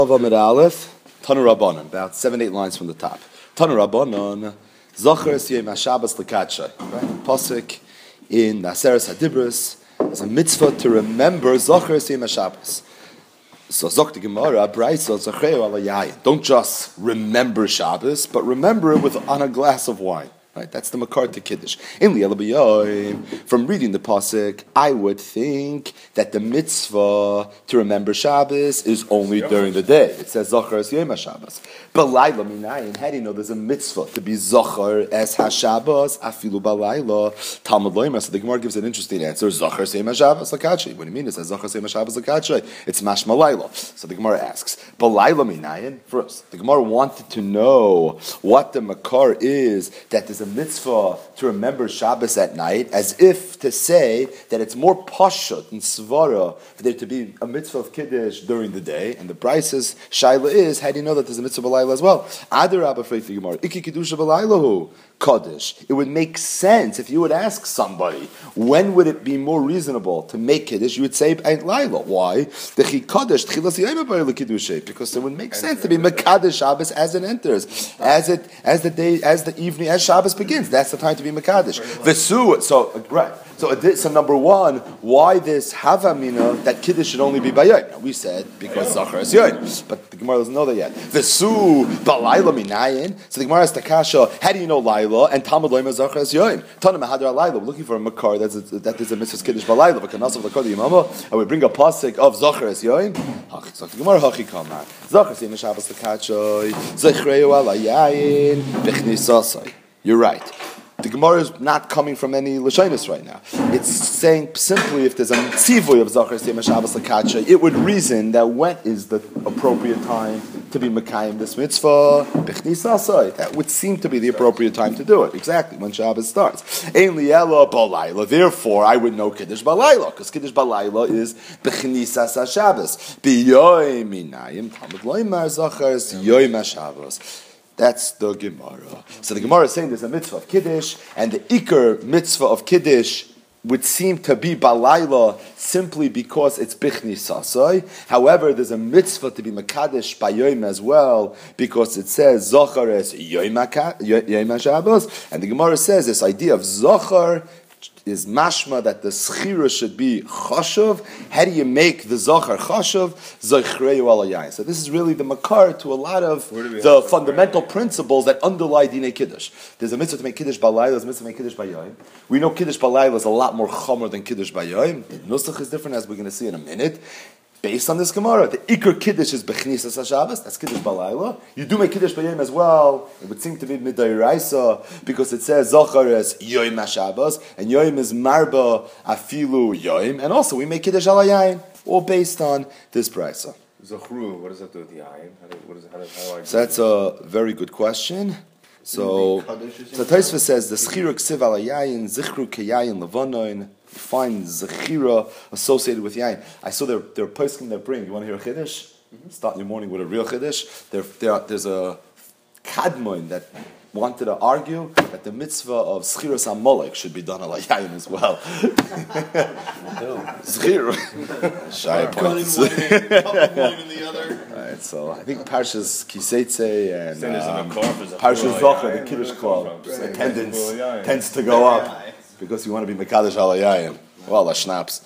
Amid Aleph, Tanu Rabbanon, about 7-8 lines from the top. Tanu Rabbanon, Zocher Yom HaShabbos L'Kadshay. Right? Pasuk in Naseres HaDibros is a mitzvah to remember Zocher Yom HaShabbos. So Zok the Gemara, Braisa Zocher Ala Yayin. Don't just remember Shabbos, but remember it on a glass of wine. Right, that's the makar to kiddush. In from reading the pasuk, I would think that the mitzvah to remember Shabbos is only during the day. It says Zachar es Yom HaShabbos. But Laila minayin, how do you know there's a mitzvah to be Zachar es HaShabbos afilu balayla Talmud loyma? So the Gemara gives an interesting answer. Zachar es Yom HaShabbos l'kadshay. What do you mean? It says Zachar es Yom HaShabbos l'kadshay. It's mashma layla. So the Gemara asks, Balayla minayin. First, the Gemara wanted to know what the makar is that there's a mitzvah to remember Shabbos at night, as if to say that it's more pashut and svara for there to be a mitzvah of kiddush during the day. And the Braisa's shaila is, how do you know that there's a mitzvah b'layla as well? Adar Abba Freit the Gemara, Iki Kedusha b'laylahu Kaddish. It would make sense if you would ask somebody, when would it be more reasonable to make kiddush? You would say Ain't Laila. Why? Because it would make sense to be Mekadesh Shabbos as it enters, as the evening, as Shabbos begins. That's the time to be Mekadesh. Vesu. So number one, why this Havamina that kiddush should only be Bayayim? Now we said because Zachar is Yoyin, but the Gemara doesn't know that yet. Vesu Balayla Minayin. So the Gemara asks Takasha, how do you know Laila? And Talmud Loyma Zachar is Yoyin. Tanam Hadar Laila. We're looking for a makar that is a mitzvah kiddush Balayla. But Kanasav Lakar the Yimama, and we bring a pasuk of Zachar is Yoyin. So the Gemara Hachi Kamar Zachar is Yom Shabbos L'Kadshay Zechreu Ala Yayin B'Chnisasai. You're right. The Gemara is not coming from any Lashonis right now. It's saying simply if there's a tzivoy of Zachar Yom HaShabbos L'Kadshay, it would reason that when is the appropriate time to be Mekayim this mitzvah? B'chnisasai. That would seem to be the appropriate time to do it. Exactly, when Shabbos starts. Ein li'ela b'layla. Therefore, I would know Kiddush b'layla, because Kiddush b'layla is B'chnisas HaShabbos. B'yoyim minayim, Talmud loymar Zachar Yom HaShabbos. That's the Gemara. So the Gemara is saying there's a mitzvah of Kiddush, and the Iker mitzvah of Kiddush would seem to be Balayla simply because it's Bichni Sasai. However, there's a mitzvah to be Mekadesh Bayoim as well, because it says Zochar es Yom HaShabbos, and the Gemara says this idea of Zochar is mashma that the schira should be chashuv. How do you make the zachar chashuv? Zochreu ala yayin. So this is really the makar to a lot of the fundamental principles that underlie dinei kiddush. There's a mitzvah to make kiddush balayla. There's a mitzvah to make kiddush bayayim. We know kiddush balayla is a lot more chomer than kiddush bayayim. The nusach is different, as we're going to see in a minute. Based on this Gemara, the Iker Kiddush is Bechnisas HaShabbos, that's Kiddush Balayla. You do make Kiddush Bayayim as well, it would seem to be Midayraisa, because it says Zachar is Yom HaShabbos, and Yom is Marba Afilu Yom, and also we make Kiddush Alayayin, all based on this Brisa. Zachru, what does that do with the Yayin? So that's a very good question. So Taisva says, the Schira Ksiv Alayayin, Zichru Keyayin Levonoin, find Zechira associated with Yain. I saw they're posting their bring. You want to hear a Chiddush? Start your morning with a real Chiddush. There's a Kadmoin that wanted to argue that the mitzvah of Zchiras HaMolek should be done ala Yain as well. Zechira. Shy points. Alright, so I think Parshas Kiseitze and Parshas Zocher, the Kiddush Club, attendance tends to go up. Because you want to be Mekadesh ala Yayin. Well, a schnapps.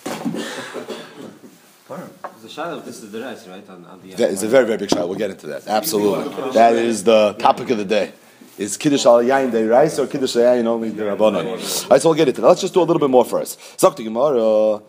The shadow, this is the rice, right? That is a very, very big shadow. We'll get into that. Absolutely. That is the topic of the day. Is Kiddush ala Yayin the rice or Kiddush ala Yayin only the Rabbanon? Alright, so we'll get into that. Let's just do a little bit more first. Zakti Gemara.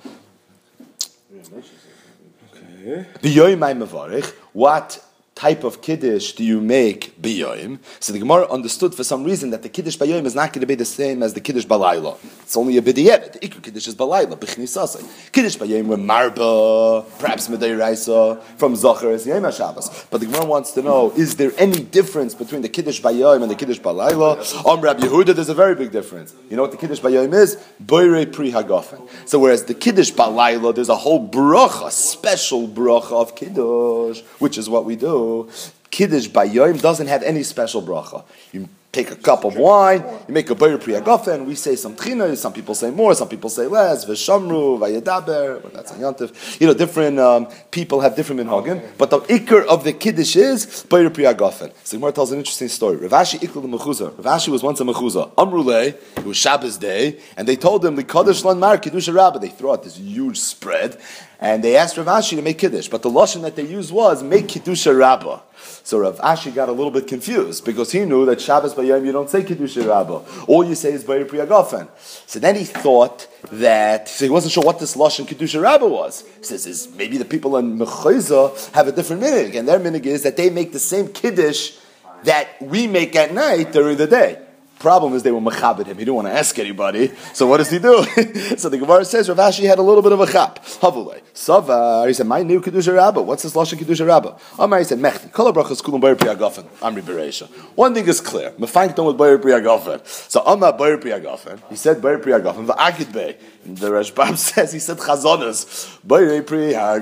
What type of kiddush do you make b'yoyim? So the Gemara understood for some reason that the kiddush b'yoyim is not going to be the same as the kiddush b'layla. It's only a b'diyevet. The ikr kiddush is b'layla, b'chnisasai. Kiddush b'yoyim with marba, perhaps medayraisa, from Zachar es Yom HaShabbos. But the Gemara wants to know, is there any difference between the kiddush b'yoyim and the kiddush b'layla? Rabbi Yehuda, there's a very big difference. You know what the kiddush b'yoyim is? Boirei pri hagafen. So whereas the kiddush b'layla, there's a whole bracha, special bracha of kiddush, which is what we do. Kiddush Bayom doesn't have any special bracha. You take a cup of wine, you make a Bayer Priya Gofen, we say some Tchina, some people say more, some people say less, Veshamru, Vayedaber, well, that's a Yantif. Different people have different minhagim, but the ikr of the Kiddush is Bayer Priya Gofen. So Gemara tells an interesting story. Rav Ashi ikr the mechuzah. Rav Ashi was once a mechuzah. Amrulei, it was Shabbos day, and they told him, L'kadosh lan mar Kiddush Rabbah. They threw out this huge spread, and they asked Rav Ashi to make Kiddush, but the lashon that they used was, make Kiddush Rabbah. So Rav Ashi got a little bit confused because he knew that Shabbos Bayom you don't say Kiddush Rabbah. All you say is Bayer Priya Gofen. So then he thought that, so he wasn't sure what this Lashon Kiddush Rabbah was. He says, maybe the people in Mechayza have a different minig, and their minig is that they make the same Kiddush that we make at night during the day. Problem is they were mechabed him. He didn't want to ask anybody. So what does he do? So the Gemara says Rav Ashi had a little bit of a chap. Havulei. Savar. He said, my new Kedusha Rabbah. What's this Lashon Kedusha Rabbah? Amar, he said, Mechti. Kol habrachas kulam Bayer Priya Gofen. Amri Bereisha. One thing is clear. Mefank don with Bayer Priya Gofen. So Amar Bayer Priya Gofen. He said Bayer Priya Gofen. Va'akid Bey. The Rashbam says, he said chazonas. Bayer Priya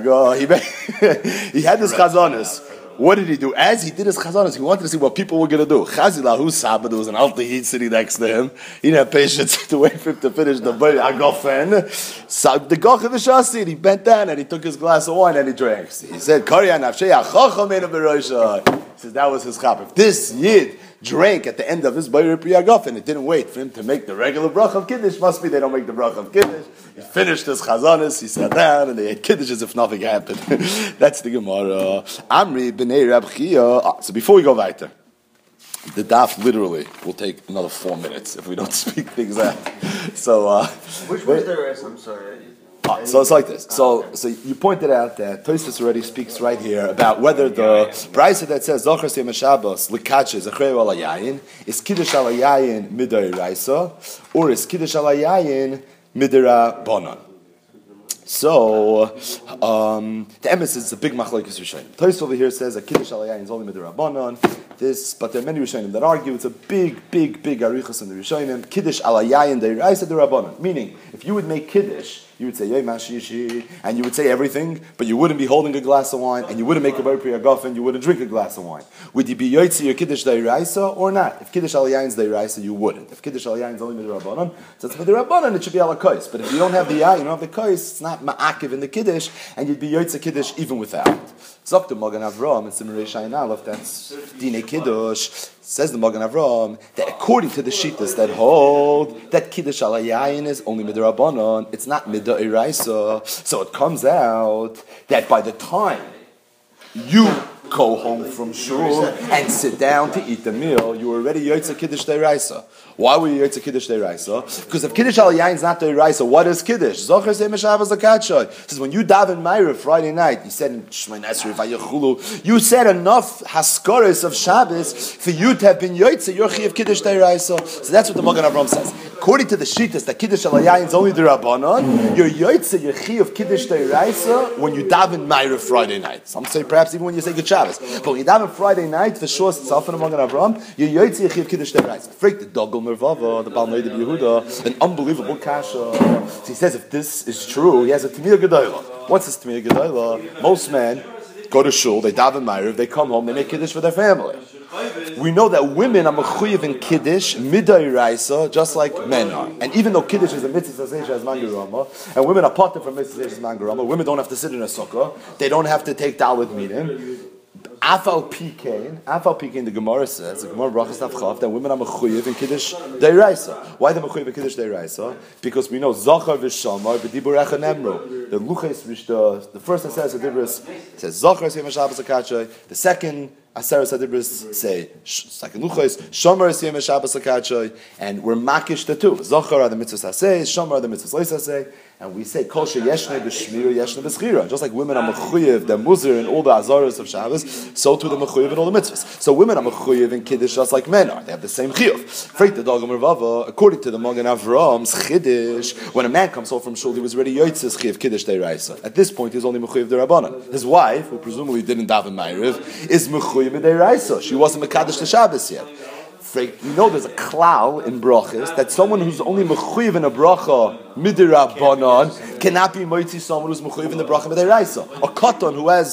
Gofen. He had this chazonas. What did he do? As he did his chazanas, he wanted to see what people were going to do. Chazilahu Sabbath, there was an Altahid sitting next to him. He didn't have patience to wait for him to finish the Agofen. So the Gochen V'Shasi, he bent down and he took his glass of wine and he drank. He said, Karyan Avshei HaChacham Ein B'Roisha. He says that was his chap. If this Yid drank at the end of his Bayer Priya Gofen, it didn't wait for him to make the regular bracha of Kiddush. Must be they don't make the bracha of Kiddush. He finished his chazanas, he sat down, and they ate Kiddush as if nothing happened. That's the Gemara. Amri b'nei Rab Chia. So before we go weiter, the daf literally will take another 4 minutes if we don't speak things out. So, which was the rest? I'm sorry. So it's like this. So you pointed out that Tosfos already speaks right here about whether the brayso that says Zochar Yom Shabbos L'Katche Zachrei Al Yayin is Kiddush Al Yayin Midei Raisa or is Kiddush Al Yayin Midera Bonon. So the emes is a big machlokes Rishonim. Tosfos over here says that Kiddush Al Yayin is only Midera Bonon. But there are many Rishonim that argue it's a big arichos in the Rishonim. Kiddush Al Yayin Deiraisa Derabonon. Meaning, if you would make Kiddush, you would say Yom HaShishi, and you would say everything, but you wouldn't be holding a glass of wine, and you wouldn't make a Bayer Priya Gofen, you wouldn't drink a glass of wine. Would you be Yoitzi your Kiddush Deiraisa or not? If Kiddush Al Yayin is Deiraisa, you wouldn't. If Kiddush Al Yayin is only Midirabanan, so it's Midirabanan, it should be Ala Kais. But if you don't have the Yayin, you don't have the Kais, it's not Ma'akiv in the Kiddush, and you'd be Yoitzi Kiddush even without. Zok the Magen Avraham and Simrei Shayin Aleph, that's Dine Kiddush. Says the Magen Avraham that according to the Shittas that hold that Kiddush Al Yayin is only Midirabanan, it's not Midiraisa. So it comes out that by the time you go home from shul and sit down to eat the meal, you were already Yotze Kiddush Deiraisa. Why were you Yotze Kiddush Deiraisa? Because if Kiddush Al Yayin is not Deiraisa, what is Kiddush? Zocher Seh Meshavas L'Katshoi. Says when you daven Ma'ariv Friday night, you said in Shemay Nesri Vayechulu, you said enough Haskaris of Shabbos for you to have been Yotze your Chi of Kiddush Deiraisa. So that's what the Magen Avraham says. According to the Shittas, that Kiddush Al Yayin is only the Rabbanon, you're Yotze your Chi of Kiddush Deiraisa when you daven Ma'ariv Friday night. Some say perhaps even when you say Good Shabbos. But when you daven Friday night, for sure, itself in the Magen Avraham, you're Yotze your Chi of Kiddush Deiraisa. Freak the Dogel Mervava, the Baal Noida Yehuda, an unbelievable kasha. So he says if this is true, he has a Tamir Gedolah. What's this Tamir Gedolah? Most men go to shul, they daven Ma'ariv, they come home, they make Kiddush for their family. We know that women are mechuyev in Kiddush, midai raisa, just like men are. And even though Kiddush is a mitzvah as mangarama, and women are parted from mitzvah as mangarama, women don't have to sit in a sukkah, they don't have to take dalit meeting. Afal Pikein, the Gemara says, the Gemara Brachas Tavchav, that women are mechuyev in Kiddush deiraisa. Why they mechuyev in Kiddush deiraisa? Because we know Zachar v'Shamar b'dibur echad nemro. The Luchas Rishta, the first Aseres Adibris says Zachar Yom Shabbos L'Katshoi. The second Aseres Adibris say second Luchas Shomer Yom Shabbos L'Katshoi, and we're makish the two. Zachar are the mitzvahs asay, Shomer are the mitzvahs leis asay. And we say kol sheyeshne b'shmira yeshne b'schira. Just like women are mechuyev, they're muzir in all the azaros of Shabbos, so too they're mechuyev in all the mitzvahs. So women are mechuyev in Kiddush just like men are. They have the same chiyuv. Freit the Dogel Mervava, according to the Magen Avraham's Chiddush, when a man comes home from shul, he was already yotzes chiyuv Kiddush deiraisa. At this point, he's only mechuyev derabanan. His wife, who presumably didn't daven Ma'ariv, is mechuyev deiraisa. She wasn't mekadosh to Shabbos yet. You know there's a klal in brachas that someone who's only mechuyev in a bracha midirabanan cannot be moitzi someone who's mechuyev in the bracha midiraisa. A katan who has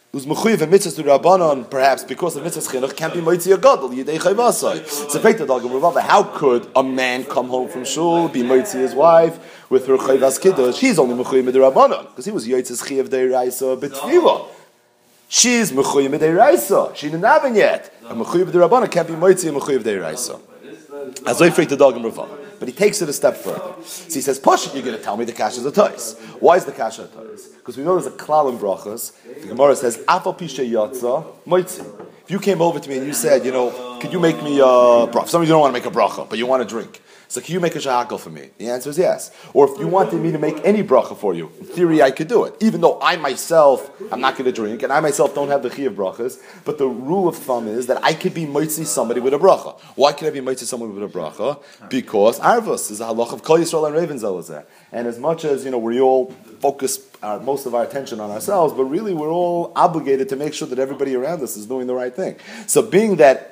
who's mechuyev and mitzvahs to Rabbanon, perhaps because of mitzvahs chinuch, can't be moitzi a gadol yidei chayvasai. So how could a man come home from shul, be moitzi his wife with her chayvas kiddush? He's only mechuyev with the Rabbanon because he was yotzes chiyav deiraisa b'tfilah. She's mechuyev deiraisa. She didn't have it yet. A mechuyev with the Rabbanon can't be moitzi a mechuyev deiraisa. As I freak the dog in Ravana. But he takes it a step further. So he says, Pasha, you're going to tell me the kasha is a tois. Why is the kasha a tois? Because we know there's a klal in brachas. The Gemara says, Afal pishe yatza moitzi. If you came over to me and you said, could you make me a bracha? Some of you don't want to make a bracha, but you want to drink. So can you make a shahakal for me? The answer is yes. Or if you wanted me to make any bracha for you, in theory I could do it. Even though I myself, I'm not going to drink, and I myself don't have the chi of brachas, but the rule of thumb is that I could be moitzi somebody with a bracha. Why can I be moitzi someone with a bracha? Because arvus is a halach of Kol Yisrael and Raven Zelazeh. And as much as, we all focus most of our attention on ourselves, but really we're all obligated to make sure that everybody around us is doing the right thing. So being that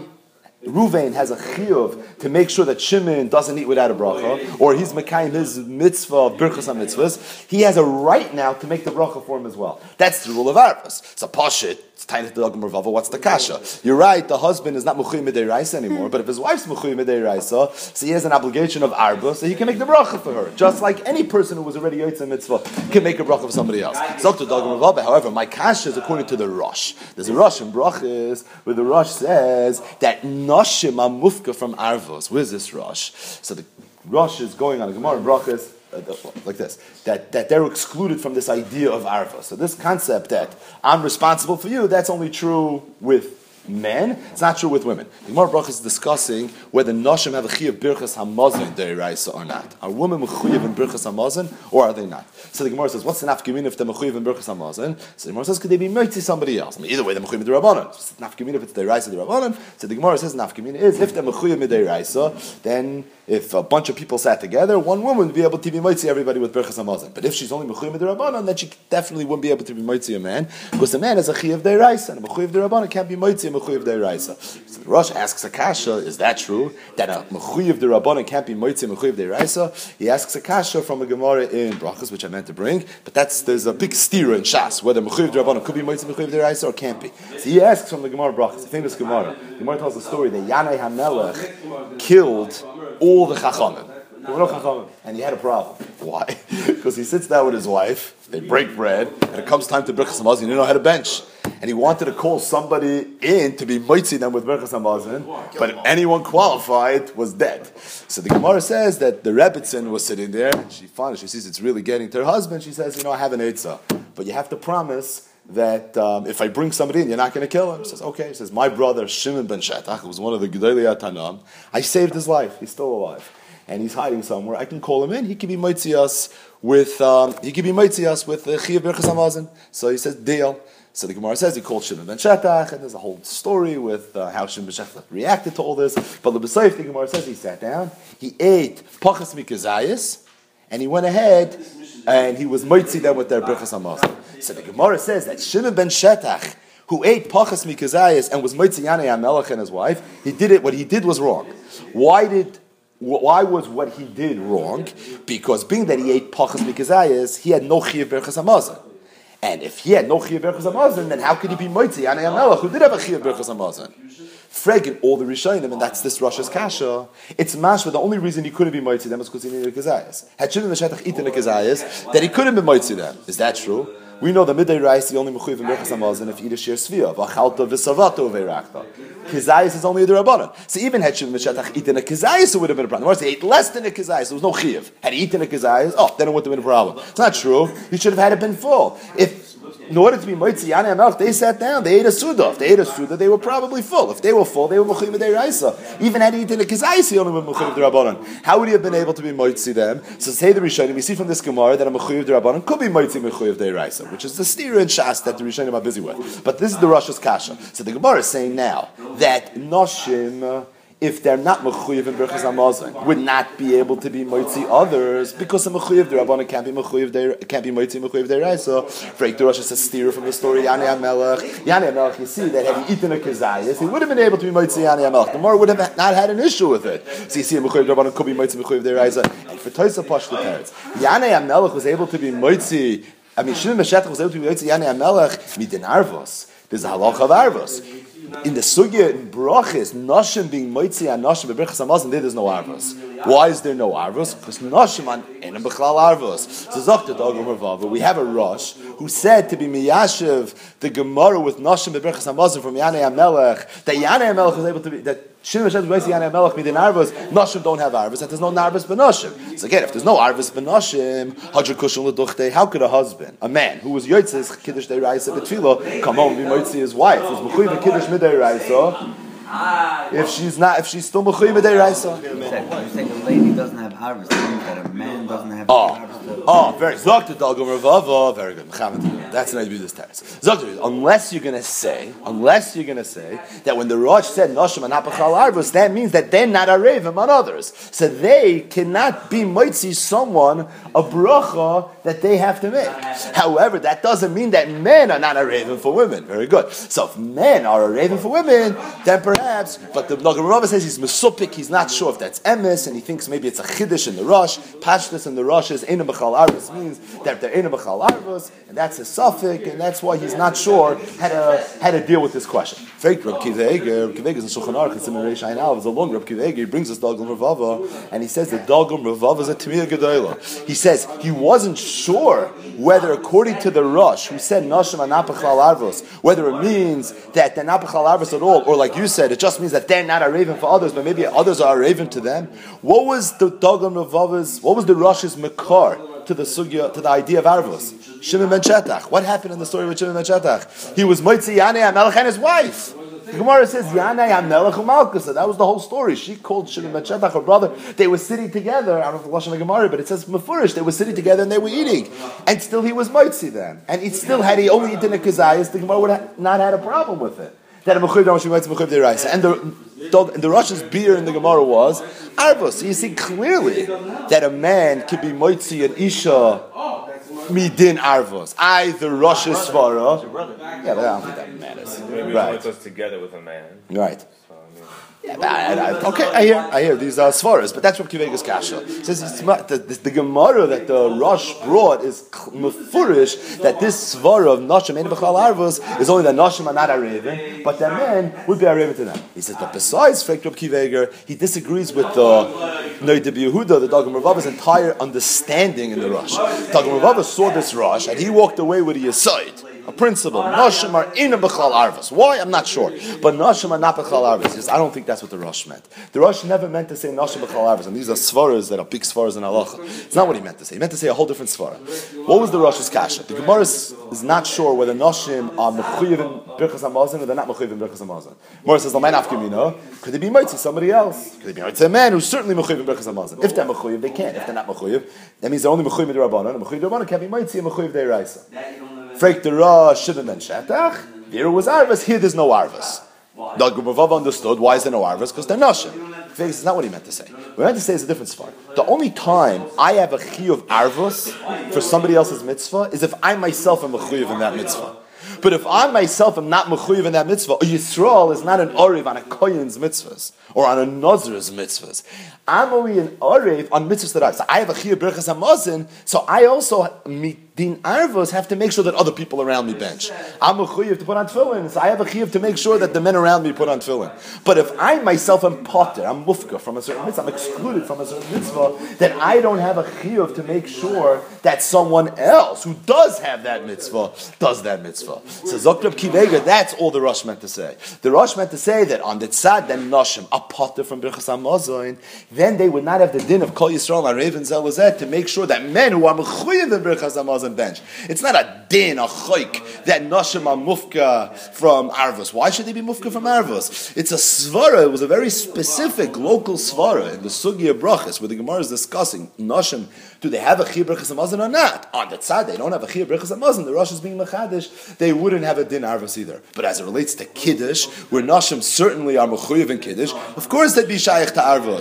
Ruvain has a chiyuv to make sure that Shimon doesn't eat without a bracha, or he's mekayim his mitzvah of birchas ha-mitzvahs, he has a right now to make the bracha for him as well. That's the rule of arvus. So pashit, it's tiny to the Mervava, what's the kasha? You're right, the husband is not mechuyev midei raisa anymore, but if his wife's mechuyev midei raisa, so he has an obligation of arvus, so he can make the bracha for her. Just like any person who was already yotzei mitzvah can make a bracha for somebody else. Dr. Mervava, however, my kasha is according to the Rosh. There's a Rosh in brachas where the Rosh says that Noshim are mufka from arvus. Where's this Rosh? So the Rosh is going on a Gemara in brachas like this, that they're excluded from this idea of arva. So this concept that I'm responsible for you, that's only true with men, it's not true with women. The Gemara Baruch is discussing whether Noshim have a chi of birchas hamazon deiraisa or not. Are women mechuyev in birchas hamazon or are they not? So the Gemara says, what's the nafkamin if they're mechuyev in birchas hamazon? So the Gemara says, could they be moitzi somebody else? Either way, they're mechuyev in the Rabbanon. Nafkamin if it's deiraisa the Rabbanon. So the Gemara says, nafkamin is if they're mechuyev in deiraisa, then if a bunch of people sat together, one woman would be able to be moitzi everybody with birchas hamazon. But if she's only mechuyev in the Rabbanon, then she definitely wouldn't be able to be moitzi a man, because a man has a chi of deiraisa, and a mechuyev the Rabbanon can't be moitzi mechuyev deiraisa. So the Rosh asks a kasha, is that true? That a mechuyev the Rabbanon can't be moitzi mechuyev deiraisa? He asks a kasha from a Gemara in brachas, which I meant to bring, but there's a big stira in Shas, whether mechuyev the Rabbanon could be moitzi mechuyev deiraisa or can't be. So he asks from the Gemara brachas, a famous Gemara. The Gemara tells the story that Yanai HaMelech killed all the Chachamim. There were no Chachamim. And he had a problem. Why? Because he sits down with his wife, they break bread, and it comes time to Birchas Hamazon, he didn't know how to bench. And he wanted to call somebody in to be moitzi them with Birchas Hamazon, but anyone qualified was dead. So the Gemara says that the Rebbitzin was sitting there, and she sees it's really getting to her husband, she says, I have an eitzah, but you have to promise that if I bring somebody in, you're not going to kill him. He says, okay. He says, my brother Shimon ben Shetach, who was one of the Gedolei Tanam, I saved his life. He's still alive. And he's hiding somewhere. I can call him in. He can be moitzi us with the Chi of Birchas Hamazon. So he says, deal. So the Gemara says he called Shimon ben Shetach, and there's a whole story with how Shimon ben Shetach reacted to all this. But the B'Sayif, the Gemara says he sat down, he ate pachas mikazayis, and he went ahead and he was moitzi them with their Birchas Hamazon. So the Gemara says that Shimon ben Shetach, who ate pachas mikazayis and was moitzi Yanai HaMelech and his wife, what he did was wrong. Why was what he did wrong? Because being that he ate pachas mikazayis, he had no chi of Birchas Hamazon. And if he had no chi of Birchas Hamazon, then how could he be moitzi Yanai HaMelech, who did have a chi of Birchas Hamazon? Fregin all the Rishonim, and that's this Rosh's kasha. It's mashma. The only reason he couldn't be moitzi them is because he needed a kazayas. Had Shimon ben Shetach eaten a kazayas, that he couldn't be moitzi them. Is that true? We know the midday rice, the only mechuyev in Birchas Hamazon if you eat a shir svia, v'achalta v'savato v'erakta. Kazayas is only a derabbanan. So even had Shimon ben Shetach eaten a kazayas, it would have been a problem. He ate less than a kazayas, there was no chiyuv. Had he eaten a kazayas, then it wouldn't have been a problem. It's not true. He should have had it been full. In order to be moitzi Yanai HaMelech, they sat down, they ate a suda. If they ate a suda, they were probably full. If they were full, they were mechuyev d'oraisa. Even had he eaten a kazayis, he only were mechuyev d'rabbanan. How would he have been able to be moitzi them? So say the Rishonim, we see from this Gemara that a mechuyev d'rabbanan could be moitzi mechuyev d'oraisa, which is the stira and shas that the Rishonim are busy with. But this is the Rosh's kasha. So the Gemara is saying now that noshim, if they're not mechuyev in Birchas Hamazon, would not be able to be moitzi others because a mechuyev d'rabbanan can't be moitzi mechuyev d'oraisa. Freik the Rosh says steer from the story Yanai HaMelech. Yanai HaMelech, you see that had he eaten a kazayas, he would have been able to be moitzi Yanai HaMelech. The Gemara would have not had an issue with it. So you see a mechuyev d'rabbanan could be moitzi mechuyev d'oraisa. And for Tosa Pashtu Teretz, Yanai HaMelech was able to be moitzi I mean, Shimon Meshetach was able to be Yotze Yanei HaMelech midin arvos. There's a halacha of arvos. In the sugya in brachis, Nashim being Moitzi and Nashim bebrichas hamazon, there's no arvos. Why is there no arvos? Because Nashim and Enam B'chlal arvos. So Zakta Dagum Ravava, we have a Rosh who said to be Miyashiv the Gemara with Nashim bebrichas hamazon from Yanei HaMelech, that Yanei HaMelech was able to be, that Shimon Meshetach was Yanei HaMelech midin arvos, Nashim don't have arvos, that there's no arvos b'Nashim. So again, if there's no arvos b'Nashim, Hadra Kushel L'duchte, how could a husband, a man who was Yotzes Kiddush Deiraisa b'Tfilo, come home and be Moitzi his wife, who's Mechuy b'Kiddush Mideiraisa, if she's still Mechuy Mideiraisa? You're saying the lady doesn't have arvos, that a man doesn't have arvos. Very Zakta Dalgum Ravava, very good. That's the way to do this text. Zakta, unless you're going to say that when the Rosh said Nashim and Hapachal Arvos, that means that they're not a Ravim on others. So they cannot be Moitzi someone a bracha that they have to make. However, that doesn't mean that men are not a Ravim for women. Very good. So if men are a Ravim for women, then perhaps, but the Dalgum Ravava says he's Mesupik, he's not sure if that's Emes, and he thinks maybe it's a Chiddush in the Rosh. Pashtus in the Rosh is Einam B'chal Arvos means that they're Einam B'chal Arvos, and that's a suffix, and that's why he's not sure how to deal with this question. Fake Reb Kiva Eger is in Shulchan Aruch, it's in Reish Ayin Aleph, it's a long Reb Kiva Eger, he brings us Dalgum Ravava, and he says that Dalgum Ravava is a Tamiyah Gedolah. He says he wasn't sure whether, according to the Rosh, who said Nashim Anapachal Arvos, whether it means that they're not B'chal Arvos at all, or like you said, it just means that they're not a raven for others, but maybe others are a raven to them. What was the Dalgum Ravava's, what was the Rosh's Makar to the sugya, to the idea of Arvos? Shimon ben Shetach. What happened in the story with Shimon ben Shetach? He was Moitzi Yanei HaMelech and his wife. The Gemara says Yanei HaMelech u'Malkus. That was the whole story. She called Shimon ben Shetach her brother. They were sitting together. I don't know if the Lashon of Gemara, but it says Mefurish. They were sitting together and they were eating, and still he was Moitzi then. And he still had he only eaten a kazayas. The Gemara would have not had a problem with it. That a mechuyev dam shemayitz mechuyev deiraisa, and the Rosh's beer in the Gemara was arvos. So you see clearly that a man can be moitzi and isha midin arvos. The Rosh's svara. Yeah, but I don't think that matters. Maybe Right. puts us together with a man. Right. Yeah, but I hear these are svaras, but that's what Kivega's kasha. It says the Gemara that the Rosh brought is mefurish that this svara of Nashim and B'chal Arvos is only that Nashim are not a raven, but the men would be a raven to them. He says, but besides Frek Reb Kiveger, he disagrees with the Noid Yehuda, the Dalgum Ravava's entire understanding in the Rosh. Dalgum Ravava saw this Rosh and he walked away with a Yesod. A principle. Nashim are in a B'chal Arvos. Why? I'm not sure. But Nashim are not B'chal Arvos. I don't think that's what the Rosh meant. The Rosh never meant to say Nashim B'chal Arvos. And these are svaras that are big svaras in halacha. It's not what he meant to say. He meant to say a whole different svara. What was the Rosh's kasha? The Gemara is not sure whether Nashim are Mechuyev in Birchas HaMazon or they're not Mechuyev in Birchas HaMazon. Gemara says, L'mayin Afkamina. Could they be Moitzi somebody else? Could they be Moitzi a man who's certainly Mechuyev in Birchas HaMazon? If they're Mechuyev, they can't. If they're not Mechuyev, that means they're only Mechuyev in the Rabbanon. And Mechuyev in the Rabbanon can't be Moitzi and Mechuyev Deiraisa. Freik the Rosh, Shimon ben Shetach, there was Arvas, here there's no Arvas. The Gubavav understood, why is there no Arvas? Because they're Nashim. This is not what he meant to say. What he meant to say is a different svara. The only time I have a chi of Arvas for somebody else's mitzvah is if I myself am a chi in that mitzvah. But if I myself am not mechuyev in that mitzvah, a Yisrael is not an oriv on a kohen's mitzvahs or on a nazir's mitzvahs. I'm only an oriv on mitzvahs that I have. So I have a chiyuv berachas hamazon, so I also din arvos have to make sure that other people around me bench. I'm a chiyuv to put on tefillin, so I have a chiyuv to make sure that the men around me put on tefillin. But if I myself am potter, I'm mufka from a certain mitzvah, I'm excluded from a certain mitzvah, then I don't have a chiyuv to make sure that someone else who does have that mitzvah does that mitzvah. So Zok Reb Kiva, that's all the Rosh meant to say. The Rosh meant to say that on the tzad, then Nashim, a potter from Birchas HaMazon, then they would not have the din of Kol Yisrael and Raven Zelazet to make sure that men who are mechuyev in Birchas HaMazon bench. It's not a din, a choik, that Nashim are mufka from Arvos. Why should they be mufka from Arvos? It's a svara, it was a very specific local svara in the Sugya Brachas, where the Gemara is discussing Nashim, do they have a chiyuv Birchas HaMazon or not? On the tzad, they don't have a chiyuv Birchas HaMazon, the Rosh is being mechadish, they wouldn't have a din Arvos either. But as it relates to Kiddush, where Nashim certainly are mechuyev in Kiddush, of course they'd be shaykh to Arvos. So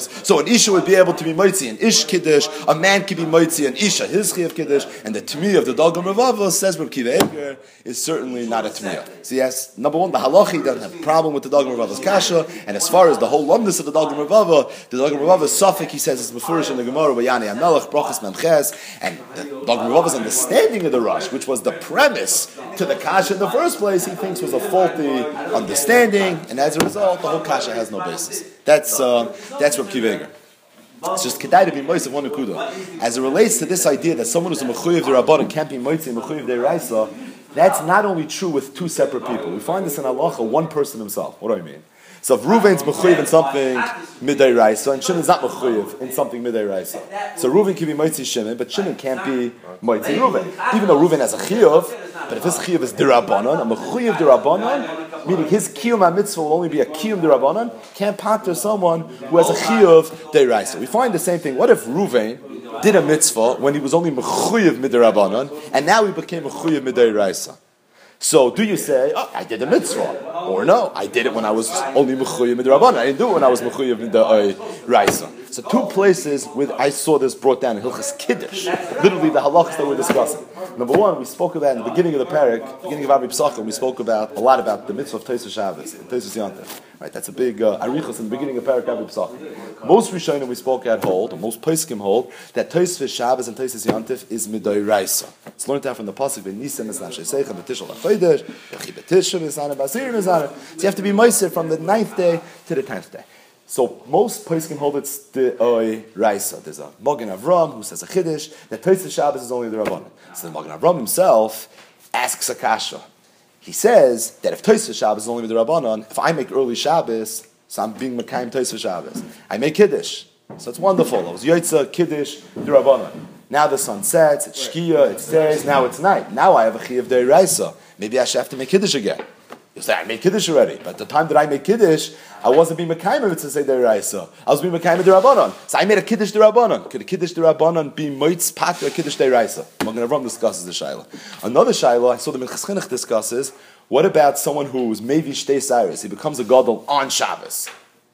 an Isha would be able to be Moitzi and Ish Kiddush, a man could be Moitzi and Isha, his Chiyav Kiddush, and the Tmiyah of the Dalgam Ravava says Reb Kiva Eger is certainly not a Tmiyah. So yes, number one, the Halachi doesn't have a problem with the Dalgam Ravava's Kasha, and as far as the whole lumness of the Dalgam Ravava Suffolk, he says, is Mefurish in the Gemara, Bayani HaMelech, Brachas Memches, and the Dalgam Ravava's understanding of the Rush, which was the premise to the Kasha in the first place, he thinks was a faulty understanding, and as a result, the whole Kasha has no basis. That's Reb Kiva Eger. It's just kedai to be moitzi of one nekuda. As it relates to this idea that someone who's a mechuyev derabbanan can't be moitzi and mechuyev deraisa, that's not only true with two separate people. We find this in halacha, one person himself. What do I mean? So if Reuven's mechuyev in something midday raisa, and Shimon's not mechuyev in something midday raisa. So Reuven can be moitzi Shimon, but Shimon can't be moitzi Reuven. Even though Reuven has a chiyuv, but if his chiyuv is derabbanan, a mechuyev derabbanan, meaning his kiyum mitzvah will only be a kiyum derabbanan, can't pater someone who has a chiyuv deraisa. We find the same thing. What if Reuven did a mitzvah when he was only mechuyev midirabanan, and now he became mechuyev midiraisa? So do you say, oh, I did a mitzvah? Or no, I did it when I was only mechuyev midirabanan. I didn't do it when I was mechuyev midiraisa. So two places where I saw this brought down in Hilchas Kiddush, literally the halachas that we're discussing. Number one, we spoke about in the beginning of the parak, beginning of Avi Pesachim, we spoke a lot about the mitzvah of Tosefos Shabbos, Tosefos Yantif. Right, that's a big arichos in the beginning of parak Avi Pesachim. Most Rishonim we spoke at hold, or most Poskim hold, that Tosefos Shabbos and Tosefos Yantif is midoraisa. It's learned out from the pasuk V'nisem es nafsheisecha b'tishul hachodesh, v'chi b'tishul esana b'asir esana. So you have to be moiser from the 9th day to the 10th day. So most poskim hold it's the Raisa. There's a Magen Avram who says a Chiddush that Tosefos Shabbos is only the Rabbanan. So the Magen Avram himself asks a kasha. He says that if Tosefos Shabbos is only the Rabbanan, if I make early Shabbos, so I'm being Mekayim Tosefos Shabbos. I make Kiddush, so it's wonderful. I was Yotza Kiddush the Rabbanan. Now the sun sets, it's Shkia, it's Teres, now it's night. Now I have a Chiyav de Raisa. Maybe I should have to make Kiddush again. You say, I made Kiddush already. But at the time that I made Kiddush, I wasn't being Mekayim to say Deraisa. I was being Mekayim Derabanan. So I made a Kiddush Derabanan. Could a Kiddush Derabanan be Moitz Pat or Kiddush Deraisa? Magen Avram discusses the Shaila. Another Shaila, I saw the Minchas Chinuch discusses, what about someone who's Mevi Shtei Cyrus? He becomes a Gadol on Shabbos.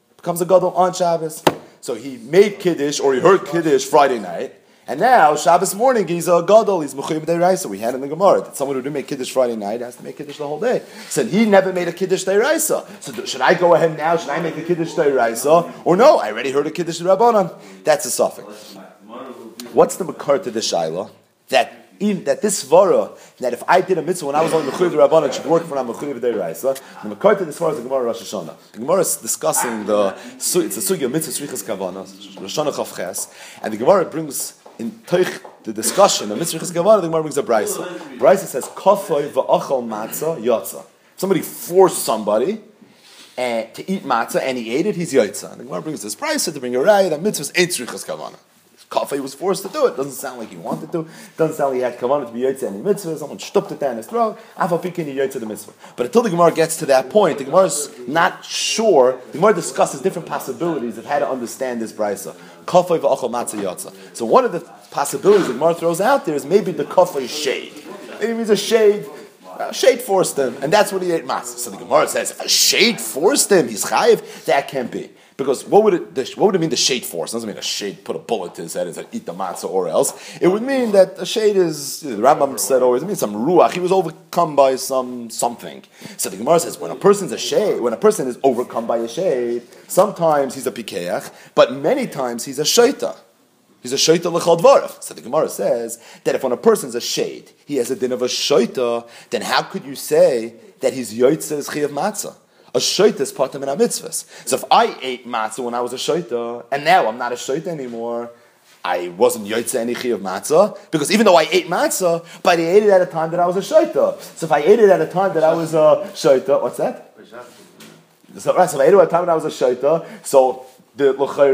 So he made Kiddush, or he heard Kiddush Friday night, and now, Shabbos morning, he's a gadol, he's mechuyev deraisa. We had in the Gemara that someone who didn't make Kiddush Friday night has to make Kiddush the whole day. Said he never made a Kiddush deraisa. So should I go ahead now? Should I make a Kiddush deraisa? Or no, I already heard a Kiddush Rabbanan. That's a suffix. What's the makar to the Shaila? That this svara, that if I did a mitzvah when I was only mechuyev derabanan, it should work when I'm mechuyev deraisa. The makar to this svara is the Gemara Rosh Hashanah. The Gemara is discussing it's a sugya mitzvah shrichas kavana, Rosh Hashanah Chav Ches, and the Gemara brings in Teich, the discussion of Mitzvah Chizgavana, the Gemara brings a Brisa. Brisa says, Kafoi v'achal matzah yotza. Somebody forced somebody to eat matzah, and he ate it, he's yotza. And the Gemara brings this Brisa to bring a raya that Mitzvah's ain't Chizgavana. Kafoi was forced to do it. Doesn't sound like he wanted to. Doesn't sound like he had kavanah to be yotza any mitzvah. Someone stuffed it down his throat. Afal pikin he yotza the mitzvah. But until the Gemara gets to that point, the Gemara is not sure. The Gemara discusses different possibilities of how to understand this Brisa. Kafay v'achal matzah yatsa. So one of the possibilities that Gemara throws out there is maybe the kafay shade. Maybe it means a shade. Shade forced him, and that's what he ate matzah. So the Gemara says, if a shade forced him, he's chayiv. That can't be. Because what would it mean the shade force? It doesn't mean a shade put a bullet to his head and said, eat the matzah or else. It would mean that a shade is, the Rambam said always, it means some ruach. He was overcome by something. So the Gemara says, when a person is overcome by a shade, sometimes he's a pikeach, but many times he's a shaita. He's a shaita l'chal dvarav. So the Gemara says that if when a person's a shade, he has a din of a shaita, then how could you say that his yotze is chiyav matzah? A shaita is part of min mitzvahs. So if I ate matzah when I was a shaita, and now I'm not a shaita anymore, I wasn't yotze any chiyav matzah, because even though I ate matzah, but I ate it at a time that I was a shaita. So if I ate it at a time that I was a shaita, what's that? So if I ate it at a time that I was a shaita, so the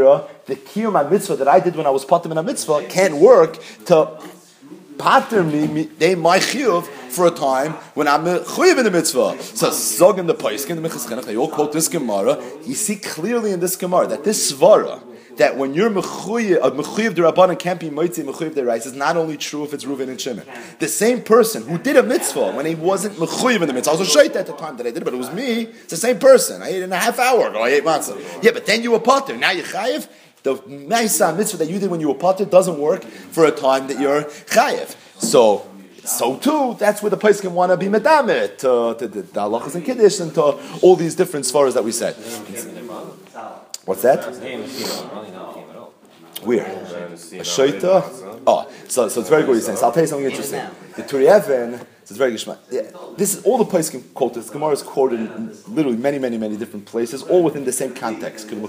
kiyum mitzvah that I did when I was pater min mitzvah can't work to pater me my chiyuv for a time when I'm chuyev in the mitzvah. So zog in the Poskim, the Minchas Chinuch, they all quote this Gemara. You see clearly in this Gemara that this svara, that when you're mechuyev d'Rabbanan can't be moitzi mechuyev d'Oraisa, is not only true if it's Reuven and Shimon. The same person who did a mitzvah when he wasn't mechuyev in the mitzvah, I was a shaita at the time that I did it, but it was me. It's the same person. I ate it in a half hour ago. I ate matzah. Yeah, but then you were pater. Now you're chayiv. The Ma'isa mitzvah that you did when you were pater doesn't work for a time that you're chayev. So too, that's where the poskim want to be medamet to the halachas and kiddush and to all these different svaras that we said. What's that? Where? A shaita? Oh, so it's very good what you're saying. So I'll tell you something interesting. The Turi Even, so it's very good. Yeah, this is all the poskim quoted. This Gemara is quoted in literally many different places, all within the same context. But on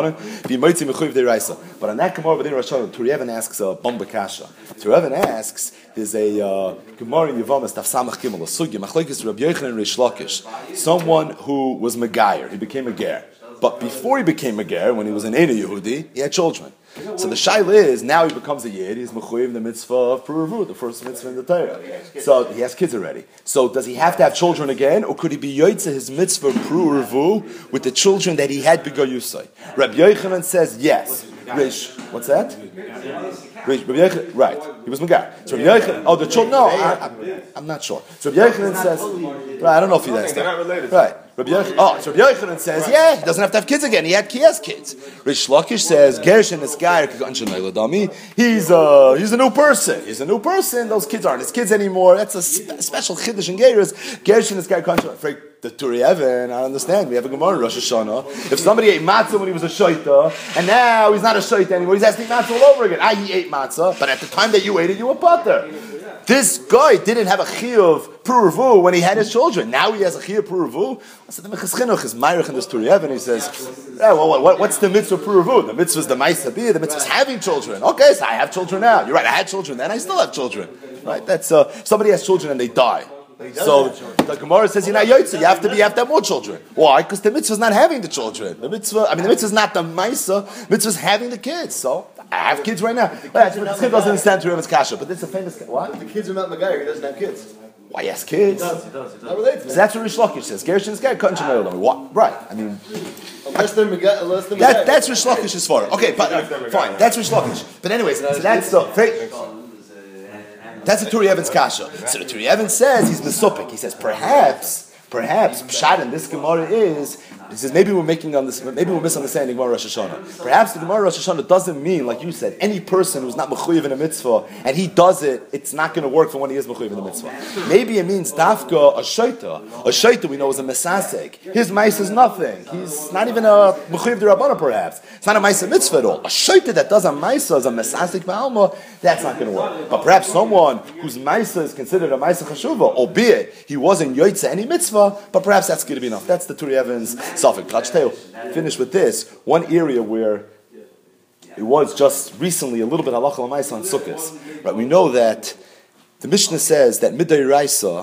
that Gemara within Rosh Hashanah, Turi Even asks a bomba kasha. Turi Even asks, there's a Gemara in Yevamos Daf Samach Gimel, a sugya, machlokes Rabbi Yochanan and Rish Lakish, someone who was Megayer, he became a ger. But before he became a ger, when he was an Eina Yehudi, he had children. So the shaila is, now he becomes a yid, he's mechuyev the mitzvah of Puravu, the first mitzvah in the Torah. So he has kids already. So does he have to have children again, or could he be yoytze his mitzvah of Puravu with the children that he had b'goyusai? Rabbi Yochanan says yes. Rish, what's that? Rish, Rabbi Yochanan, right, he was Megar. So Rabbi Yochanan, the children, no, I'm not sure. So Rabbi Yochanan says, right, I don't know if he does that. They're not related. Right. So Rabbi Yochanan says, yeah, he doesn't have to have kids again. He has kids. Rish Lakish says, Gershon is guy. He's a new person. He's a new person. Those kids aren't his kids anymore. That's a special chiddush in Geirus. Gershon is guy. The Turi Even, I understand. We have a Gemara in Rosh Hashanah. If somebody ate matzah when he was a shaita, and now he's not a shaita anymore, he's asking matzah all over again. He ate matzah, but at the time that you ate it, you were pater. This guy didn't have a chiyuv puravu when he had his children. Now he has a chiyuv puravu. I said the Mechas Chinuch is Meirich in this Turi Even. He says, yeah, well, what's the mitzvah puravu? The mitzvah is the ma'isa b'yah. The mitzvah is having children. Okay, so I have children now. You're right. I had children then. I still have children. Right? That's somebody has children and they die. So the Gemara says you're not yoytze. You have to have more children. Why? Because the mitzvah is not having the children. The mitzvah is not the ma'isa. Mitzvah is having the kids. So I have kids right now. But this kid doesn't understand Turi Even's kasha. But this is a famous. What? The kids are not Megayer. He doesn't have kids. Why, yes, kids. He does. Not related. So that's what Rish Lakish says. Gershon is guy, cutting Shemel. What? Right. I mean, unless they're Megayer. That's Rish Lakish's for. Okay, but fine. That's Rish Lakish. But anyways, so that's the. That's the Turi Even's kasha. So the Turi Even says he's mesupik. He says perhaps pshat in this Gemara is. He says maybe we're misunderstanding Gemara Rosh Hashanah. Perhaps the Gemara Rosh Hashanah doesn't mean, like you said, any person who's not mechuyev in a mitzvah and he does it, it's not going to work for when he is mechuyev in the mitzvah. Maybe it means dafka a shaita. A shaita we know is a mesasek. His mice is nothing. He's not even a mechuyev d'Rabbana perhaps. It's not a mice mitzvah at all. A shaita that does a mice as a mesasek ba'alma, that's not going to work. But perhaps someone whose mice is considered a mice chashuva, albeit he wasn't yoytze any mitzvah, but perhaps that's going to be enough. That's the Turi Even's finish with this. One area where it was just recently a little bit halacha l'maisa on Sukkos. Right, we know that the Mishnah says that midday raisa,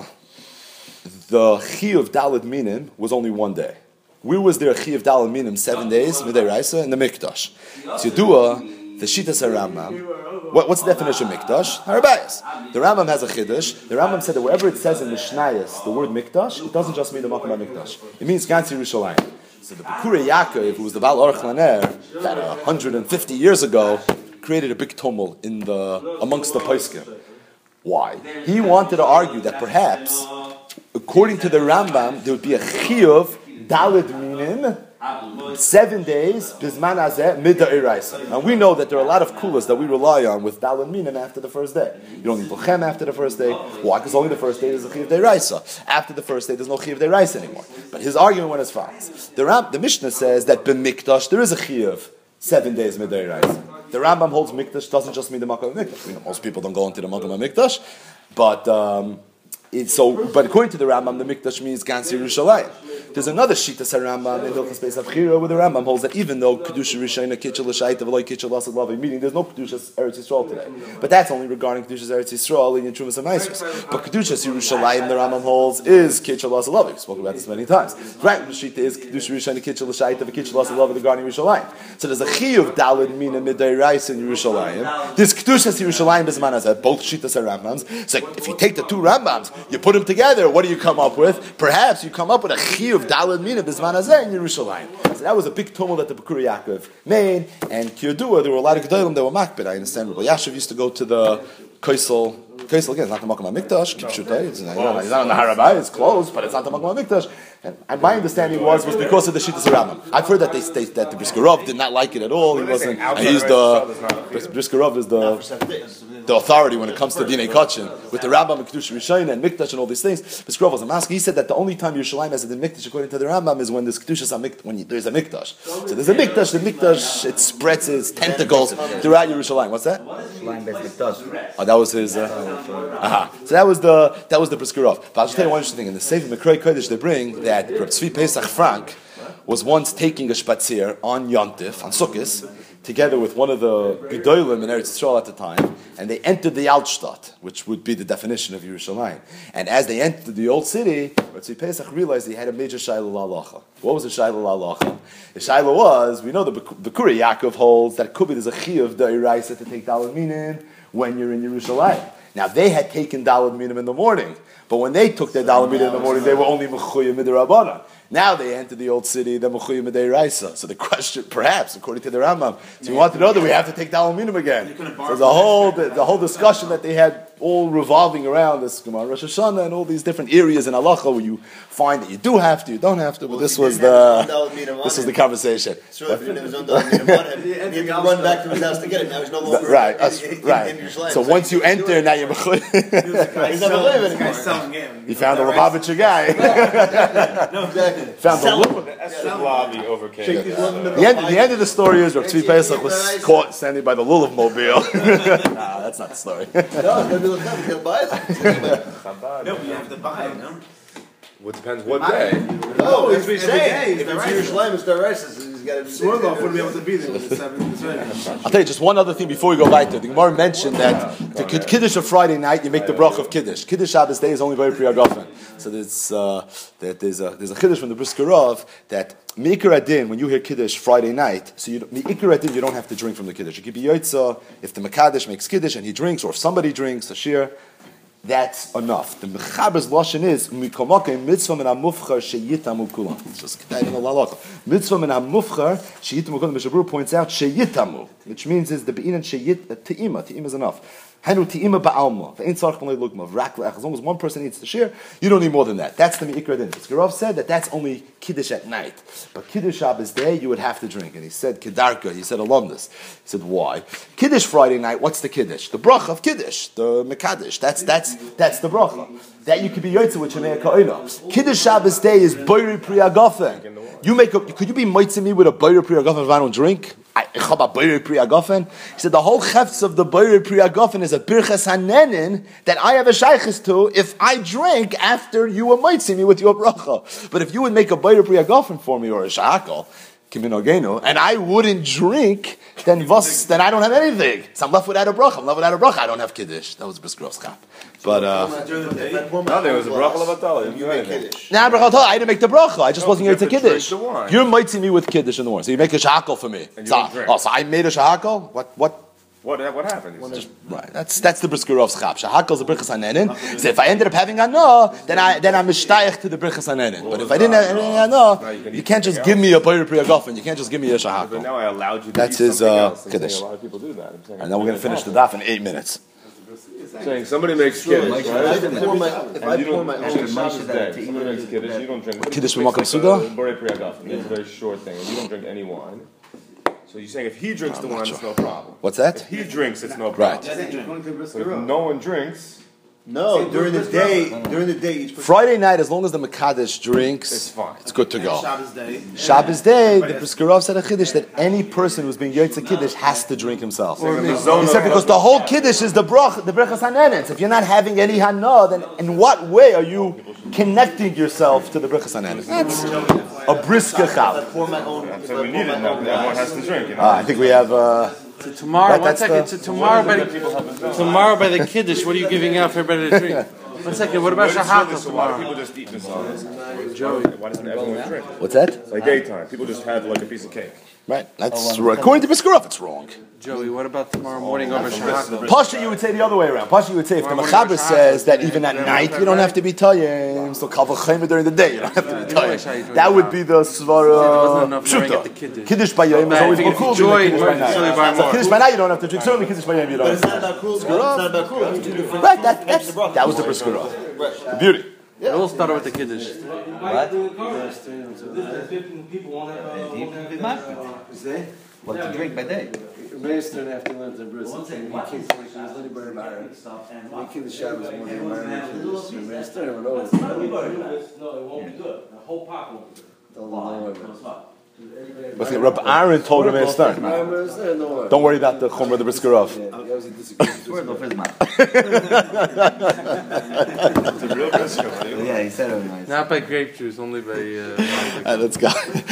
the chi of Daled Minim was only 1 day. Where was there a chi of Daled Minim 7 days midday raisa in the Mikdash? So Yedua, the Shitas HaRambam. What's the definition of Mikdash? Harabayas. The Rambam has a chiddush. The Rambam said that wherever it says in Mishnayos the word Mikdash, it doesn't just mean the Makom HaMikdash. It means Ganzi Yerushalayim. So the Bekurei Yaakov, who was the Baal Aruch Laner, that 150 years ago created a big tumult amongst the poskim. Why? He wanted to argue that perhaps, according to the Rambam, there would be a chiyuv daled minim 7 days bizman hazeh mid'iraisa. Now we know that there are a lot of kulas that we rely on with daled minim after the first day. You don't need b'chem after the first day. Why? Because only the first day is a chiyuv deiraisa. After the first day, there's no chiyuv deiraisa anymore. But his argument went as follows: the Mishnah says that b'mikdash there is a chiyuv 7 days mid'iraisa. The Rambam holds mikdash doesn't just mean the makom mikdash. Most people don't go into the makom mikdash, but according to the Rambam, the mikdash means Gansi Yerushalayim. There's another Shitas HaRambam in Hilchos Beis Abchira where the Rambam holds that even though Kedusha Rishayna Kitchel L'Shaita V'Loi Kitchel L'Asad Lavi, meaning there's no Kedushas Eretz Yisrael today. But that's only regarding Kedushas Eretz Yisrael in Trumas and Maasros. But Kedushas Yerushalayim, the Rambam holds, is Kitchel L'Asad Lavi. We've spoken about this many times. Right, the Shita is Kedusha Rishayna Kitchel L'Shaita V'Kitchel L'Asad Lavi regarding Yerushalayim. So there's a Chiyuv Daled Mina Midday Reis in Yerushalayim. There's Kedushas Yerushalayim B'Zman Hazeh, both Shitas HaRambams. It's like, if you take the two Rambams, you put them together, what do you come up with? Perhaps you come up with a Chiyuv Daled Mina B'Zman Hazeh in Yerushalayim. So that was a big tumult that the Bekurei Yaakov made, and Kiyodua, there were a lot of Gedolim that were makbid. I understand Rabbi Yashav used to go to the Kaisel Okay, so again, it's not the Makom HaMikdash. It's not on the Harabai. It's closed, but it's not the Makom HaMikdash. And my understanding was because of the Shittas Rambam. I've heard that they state that the Brisker Rav did not like it at all. He wasn't. And he's Brisker Rav is the authority when it comes to Dinei Kachin with the Rambam and Kedusha Rishayna and Mikdash and all these things. Brisker Rav was a mask. He said that the only time Yerushalayim has a Mikdash according to the Rambam is when there's Kedusha when there's a Mikdash. So there's a Mikdash. The Mikdash it spreads its tentacles throughout Yerushalayim. What's that? Oh, that was his. So that was the Brisker Rav. But I'll just tell you one interesting thing. In the Sefer Mekrei Kodesh they bring that Reb Tzvi Pesach Frank was once taking a spazier on Yontif, on Sukkot, together with one of the Gedolim in Eretz Yisrael at the time, and they entered the Altstadt, which would be the definition of Yerushalayim. And as they entered the old city, Reb Tzvi Pesach realized he had a major Shaila La'alacha. What was the Shaila La'alacha? The Shaila was, we know the B'kuri Yaakov holds that it could be there's a Chiyuv D'Iraisa to take Daled Minin when you're in Yerushalayim. Now they had taken Daled Minim in the morning, but when they took their Daled Minim in the morning, they were only Mechuyim Midrabanan. Now they enter the old city, the Mechuyim Midairaisa. So the question, perhaps, according to the Rambam, so you want to know that we have to take Daled Minim again. So the whole discussion that they had all revolving around this Gemara Rosh Hashanah and all these different areas in Halacha where you find that you do have to, you don't have to, but this was the conversation. So if it was on Daled Minim, he had to run back to his house to get it. Now he's no longer right. So once you enter, now you're Mechuyim. He's not living anymore. You found the Lubavitcher guy. No, exactly. Found The lobby overcame. the end of the story is Rav Tzvi Pesach was caught standing by the Lulav mobile. Nah, that's not the story. No, it's going to be like that. You got to buy it. No, you have to buy it, no? Well, it depends what day. No, it's every saying. day. If it's Yerushalayim, it's D'Iraisa. He's got to be. Swirloff wouldn't be able to be there with the 7th. I'll tell you just one other thing before we go right there. The Gemara mentioned that the Kiddush of Friday night, you make the brach of Kiddush. Kiddush Shabbos day is only very Pri Hagafen. So there's a Kiddush from the Brisker Rav that Me'ikar Adin, when you hear Kiddush Friday night, so Me'ikar Adin, you don't have to drink from the Kiddush. It could be Yotzah, if the Mekadesh makes Kiddush and he drinks, or if somebody drinks, a shir, that's enough. The Mechaber's Lashon is Mikomake mitzvah min hamufchar sheyitamu kulam. It's just Ketayim al-Halacha. Mitzvah min hamufchar sheyitamu kulam. Mishabur points out sheyitamu, which means is the be'inan sheyit te'ima. Te'ima is enough. Hanu te'ima ba'alma. Ve'ein tzarich b'nei lugma. V'rak le'ach. As long as one person eats the shir, you don't need more than that. That's the Me'ikar Din. Rav said that that's only Kiddush at night. But Kiddush Shabbos day, you would have to drink. And he said Kedarka. He said alumnus. He said why? Kiddush Friday night, what's the Kiddush? The bracha of Kiddush. The Mekadesh. That's the bracha. That you could be Yotzeh with Shemei Ka'ina. Kiddush Shabbos day is Boiri Pri Hagafen. Could you be Moitzeh me with a Boiri Pri Hagafen if I don't drink? He said the whole chefts of the Boiri Pri Hagafen is a Birchas Hanenin that I have a shaykhis to if I drink after you were Moitzeh me with your bracha. But if you would make a Boiri Pri Hagafen for me or a shakal, and I wouldn't drink, then I don't have anything. So I'm left without a bracha. I don't have Kiddush. That was Brisker Rav's chap. But No, there was a bracha levatala. You made it. Nah, bracha. I didn't make the bracha. I just wasn't here to Kiddush. Drink the wine. You're mighty me with Kiddush in the wine. So you make a shahakal for me. And you don't drink. So I made a shahakal? What happened? Right. That's the Brisker Rav's chap. Shahakal is the Birchas Hanenin. So if I ended up having Anah, then I'm mishtayich to the Birchas Hanenin. But if I didn't have any Anah, you can't just give me a Boiri Pri Hagafen. You can't just give me a shahakal. But now I allowed you to That's eat his something else. Kiddush. A lot of people do that. And then we're going to finish the daf in 8 minutes. Saying somebody makes Kiddush, right? If I pour my own Shabbos day, somebody makes Kiddush, you don't drink. Kiddush b'makom suda? Boiri Pri Hagafen. It's a very short thing, and you don't drink any wine. So you're saying if he drinks the wine, it's no problem. What's that? If he drinks, it's no problem. Right. But if no one drinks, No, during the day, each person. Friday night, as long as the Mekadesh drinks, it's fine. it's good to go. Shabbos day. Shabbos day, the Brisker Rav said a Kiddush that any person who's being Yotzeh Kiddush has to drink himself. He said because the whole Kiddush is the Birchas Hanenin. So if you're not having any Hana, then in what way are you connecting yourself to the Birchas Hanenin? That's a brisker chal. Pour my own. So we need it now. Everyone has to drink. You know? I think we have... So tomorrow, Right, one that's second. the- So tomorrow by the Kiddush, what are you giving out for everybody to drink? One second, what about Shahata So why do tomorrow? people just eat Nissan? Joey, why doesn't everyone drink? What's that? It's like daytime. People just have like a piece of cake. Right. That's according to Briskerov, it's wrong. Joey, what about tomorrow morning over Shahata? Pasha, you would say the other way around. Pasha, you would say if the Mechaber says that even at night you don't have to be tayyim, so kal v'chayim during the day you don't have to be tayyim. That would be the svara pshuta. Kiddush by yom is always more cool than Kiddush by night. So Kiddush by night you don't have to drink. Certainly Kiddush by yom you don't. But it's not about cruel. It's not about cruel. It's two different. Right. That was the Briskerov. The beauty. It all started with the Kiddush. What to drink by day? Master after Lent in Bristol, he came to the Bar Baron. He came to Shabbos morning, Master, and No, it won't be good. The whole pot won't be good. But Rabbi Aaron told Rabbi Stern, don't worry about the Chumrah of the Briskerov. Yeah, he said it was nice. Not by grape juice, only by. Let's go.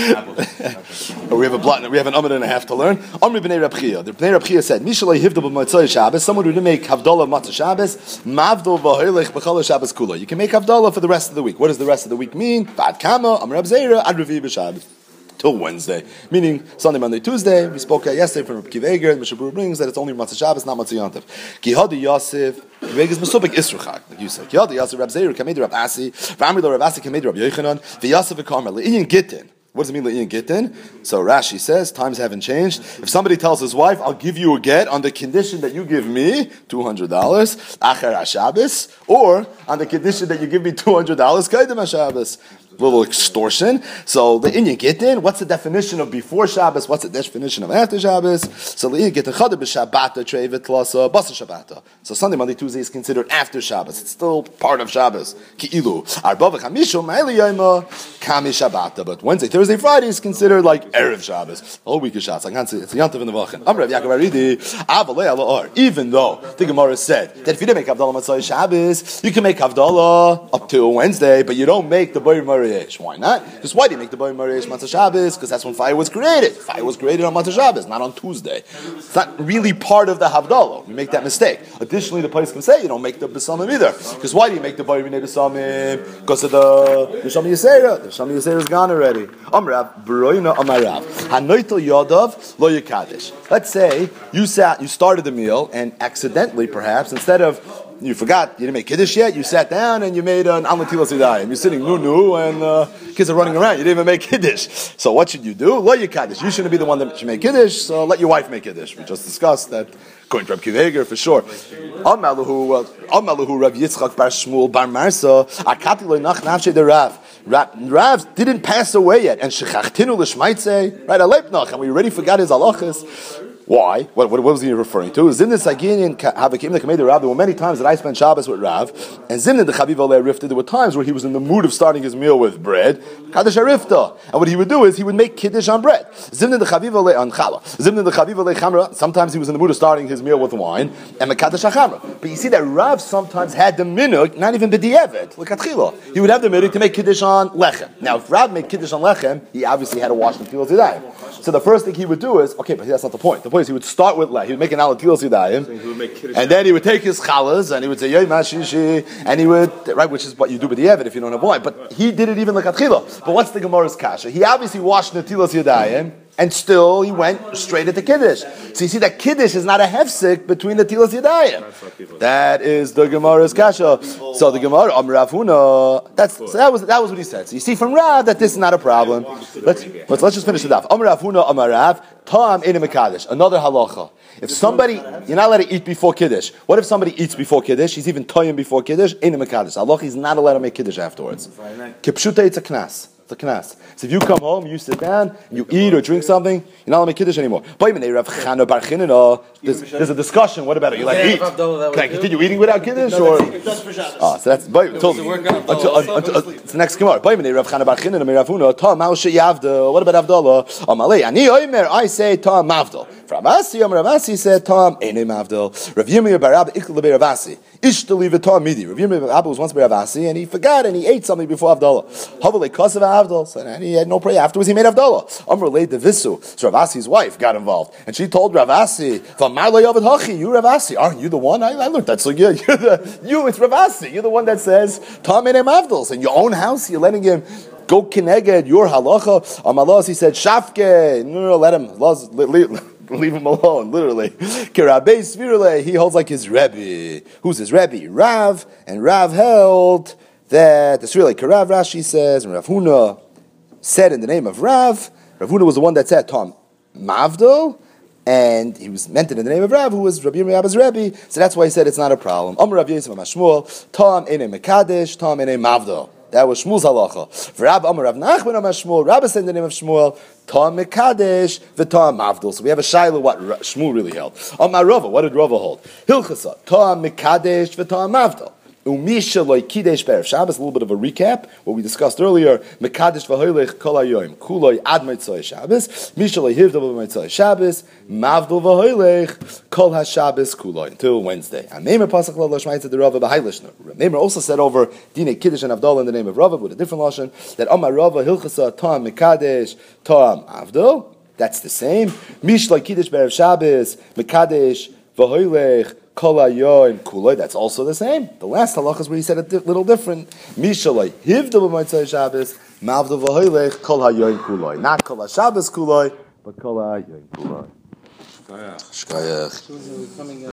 We have a blot. We have an amud and a half to learn. Amri b'nei Reb Chia. The b'nei Reb Chia said, "Mishalei hivdol b'motzei Shabbos." Someone who didn't make havdalah matzah Shabbos, mavdol v'hoilech b'chol Shabbos kula. You can make havdalah for the rest of the week. What does the rest of the week mean? V'ad kama Amr Reb Zeira ad Revi b'Shabbos. Till Wednesday, meaning Sunday, Monday, Tuesday. We spoke yesterday from Reb Kiva Eger, and Mishabur brings that it's only Matzah Shabbos, not Matzah Yontif. Kihadi Yosef, Kiva Eger is Mesubik Isruchak, like you said. Kihadi Yosef, Reb Zeir, Kamed Reb Asi, V'amri Reb Asi, Kamed Reb Yochanan, V'Yosef v'Karmel, Le'inyan Gittin. What does it mean, Le'inyan Gittin? So Rashi says, times haven't changed. If somebody tells his wife, I'll give you a get on the condition that you give me $200, Acher HaShabbos, or on the condition that you give me $200, Kaidem HaShabbos. Little extortion. So the Inyan Gittin, what's the definition of before Shabbos? What's the definition of after Shabbos? So the Inyan Gittin Chada b'Shabbata Trevet Tlasa Basa Shabbata. So Sunday, Monday, Tuesday is considered after Shabbos. It's still part of Shabbos. Ki'ilu Arba v'Chamishu Ma'ili Yoma Kami Shabbata. But Wednesday, Thursday, Friday is considered like Erev Shabbos. The whole week of Shabbos. Like it's a Yantav in the Vachin. Amrav Yaakov Aridi Avalei Ala'ar. Even though the Gemara said that if you didn't make Havdalah Matzah Shabbos, you can make Havdalah up to Wednesday, but you don't make the Boyer Mariah. Why not? Because why do you make the Boy Mariah Matzah Shabbos? Because that's when fire was created. Fire was created on Matzah Shabbos, not on Tuesday. It's not really part of the Havdalah. We make that mistake. Additionally, the place can say you don't make the Besamim either. Because why do you make the Boy Mariah Besamim? Because of the Shami Yisera. The Shami Yisera is gone already. Amrav Broina Amarav Hanoitel Yadav Lo Yekadish. Let's say you started the meal and accidentally, perhaps, instead of you forgot, you didn't make Kiddush yet, you sat down and you made an Amatilas Yadayim. You're sitting and kids are running around. You didn't even make Kiddush. So what should you do? Lo Yekadish. You shouldn't be the one that should make Kiddush, so let your wife make Kiddush. We just discussed that. According to Reb Kiva Eger, for sure. Amalahu Rav Yitzchak Bar Shmuel Bar Marsa Akati Lo Nach Nafshe de Rav. Rav didn't pass away yet, and Shechachtinu L'Shmaitze, right? Aleipnach, and we already forgot his halachas. Why? What was he referring to? Zimnin Sagin Havakim the Kamed Rav. There were many times that I spent Shabbos with Rav, and Zimnin the Chaviv Oleh Rifta. There were times where he was in the mood of starting his meal with bread, Kaddish Arifta, and what he would do is he would make Kiddush on bread. Zimnin the Chaviv Oleh on Challah. Zimnin the Chaviv Oleh Chamra. Sometimes he was in the mood of starting his meal with wine and Mekadosh Chamra. But you see that Rav sometimes had the minhag, not even b'di'evet, like atchila. He would have the minhag to make Kiddush on lechem. Now, if Rav made Kiddush on lechem, he obviously had to wash the Tilas Yadayim. So the first thing he would do is, okay, but that's not the point. The point is he would start with he would make an alatilas yadayim, and then he would take his chalas and he would say yoy mashishi, and he would which is what you do with the evet if you don't have wine. But he did it even like atchila. But what's the Gemara's kasha? He obviously washed the tilas yadayim, and still he went straight into Kiddush. So you see that Kiddush is not a hefsek between the tilas yadayim. That is the Gemara's kasha. So the Gemara Rav Huna. That was what he said. So you see from Rav that this is not a problem. Let's just finish the daf. Rav Huna Rav Tam in Mekadosh. Another halacha. If somebody, you're not allowed to eat before Kiddush. What if somebody eats before Kiddush? He's even toying before Kiddush. In Mekadosh. Halacha, he's not allowed to make Kiddush afterwards. Kipshuta, it's a knas. It's a knas. So if you come home, you sit down, you eat or drink something, you're not allowed to make Kiddush anymore. There's a discussion. What about it? You like eat? Can I continue eating without Kiddush? Or? So that's it's the next Gemara. What about Avdallah? I say Tom Mavdal. Ravasi said Tom Ene Mavdal. Rav Yirmiyah Barab Ikla Ravasi. Ishtali v'Tom Midi. Rav Yirmiyah Barab was once Ravasi and he forgot and he ate something before Avdallah. mavdol. So and he had no prayer. Afterwards, he made Avdallah. Amr laid the Visu. So Rav Asi's wife got involved. And she told Rav Asi, you Rav Asi, aren't you the one? I learned that so good. It's Rav Asi. You're the one that says, Tom and Avdals. In your own house, you're letting him go kineged your halacha. Amalos, he said, Shafke. No, let him. Leave him alone, literally. Kirabei Svirule, he holds like his Rebbe. Who's his Rebbe? Rav, and Rav held that it's really Karav. Rashi says, and Rav Huna said in the name of Rav. Rav Huna was the one that said Tom Mavdol, and he was meant in the name of Rav, who was Rabbi Yirmiyah's Rebbe. So that's why he said it's not a problem. Amar Rav Yosef Amashmuel, Tom ene Mekadesh, Tom ene Mavdol. That was Shmuel's halacha. For Rav Amar Rav Nachman Amar Shmuel, Rabbi said in the name of Shmuel, Tom Mekadesh, V'Tom Mavdol. So we have a shayla what Shmuel really held. Amar Rava, what did Rava hold? Hilchasa, Tom Mekadesh, V'Tom Mavdol. Umisha loy kidesh be'erev Shabbos. A little bit of a recap what we discussed earlier. Mekadesh v'hoylech kol hayoyim kuloi ad motzei Shabbos. Misha loy hivdol b'motzei Shabbos. Mavdol v'hoylech kol haShabbos kuloi until Wednesday. Amemer pasach lo shma'it the Rava b'haylishner. Amemer also said over Dine Kiddush and Avdol in the name of Rava with a different lashon that Amar Rava hilchasa Tom Mekadesh Tom Avdol. That's the same. Misha loy kidesh be'erev Shabbos. Mekadesh v'hoylech Kol hayoyim kuloi. That's also the same. The last halacha is where he said a little different. Mishaloi hivdol b'motzei Shabbos, mavdol v'hoylech kol hayoyim kuloi. Not kol haShabbos kuloi, but kol hayoyim kuloi. Shkayach.